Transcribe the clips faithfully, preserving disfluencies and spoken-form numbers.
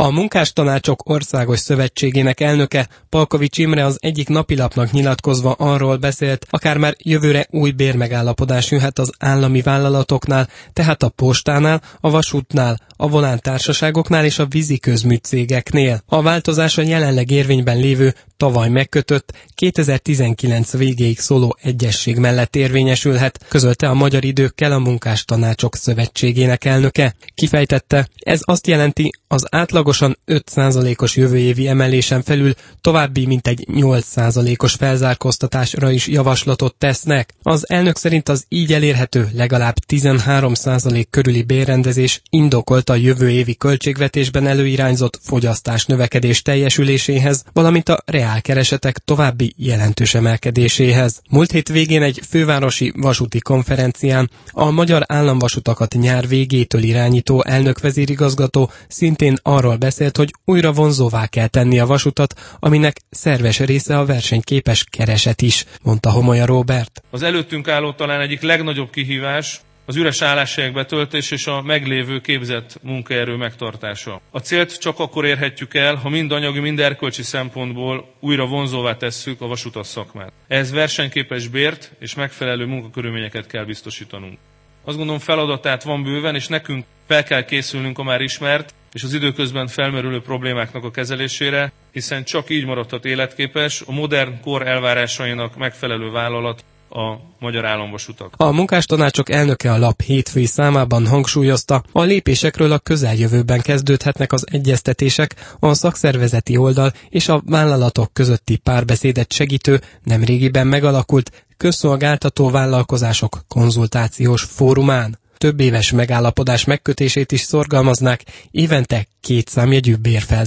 A Munkástanácsok Országos Szövetségének elnöke, Palkovics Imre az egyik napilapnak nyilatkozva arról beszélt, akár már jövőre új bérmegállapodás jöhet az állami vállalatoknál, tehát a postánál, a vasútnál, a vonántársaságoknál és a víziközmű cégeknél. A változás a jelenleg érvényben lévő, tavaly megkötött, kétezer-tizenkilenc végéig szóló egyezség mellett érvényesülhet, közölte a Magyar Időkkel a Munkástanácsok Szövetségének elnöke. Kifejtette, ez azt jelenti, az átlagosan öt százalékos jövőévi emelésen felül további mintegy nyolc százalékos felzárkóztatásra is javaslatot tesznek. Az elnök szerint az így elérhető legalább tizenhárom százalék körüli bérrendezés indokolt a jövő évi költségvetésben előirányzott fogyasztás növekedés teljesüléséhez, valamint a reálkeresetek további jelentős emelkedéséhez. Múlt hét végén egy fővárosi vasúti konferencián a Magyar Államvasutakat nyár végétől irányító elnök-vezérigazgató szintén arról beszélt, hogy újra vonzóvá kell tenni a vasutat, aminek szerves része a versenyképes kereset is, mondta Homolya Róbert. Az előttünk álló talán egyik legnagyobb kihívás az üres álláshelyek betöltés és a meglévő képzett munkaerő megtartása. A célt csak akkor érhetjük el, ha mind anyagi, mind erkölcsi szempontból újra vonzóvá tesszük a vasutas szakmát. Ehhez versenyképes bért és megfelelő munkakörülményeket kell biztosítanunk. Azt gondolom, feladatát van bőven, és nekünk fel kell készülnünk a már ismert és az időközben felmerülő problémáknak a kezelésére, hiszen csak így maradhat életképes, a modern kor elvárásainak megfelelő vállalat a Magyar Államvasutak. A Munkástanácsok elnöke a lap hétfői számában hangsúlyozta, a lépésekről a közeljövőben kezdődhetnek az egyeztetések, a szakszervezeti oldal és a vállalatok közötti párbeszédet segítő, nemrégiben megalakult közszolgáltató vállalkozások konzultációs fórumán. Több éves megállapodás megkötését is szorgalmaznák évente két számjegyű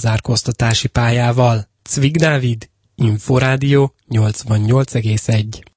bérfelzárkóztatási pályával. Cvik Dávid, Inforádió nyolcvannyolc egész egy.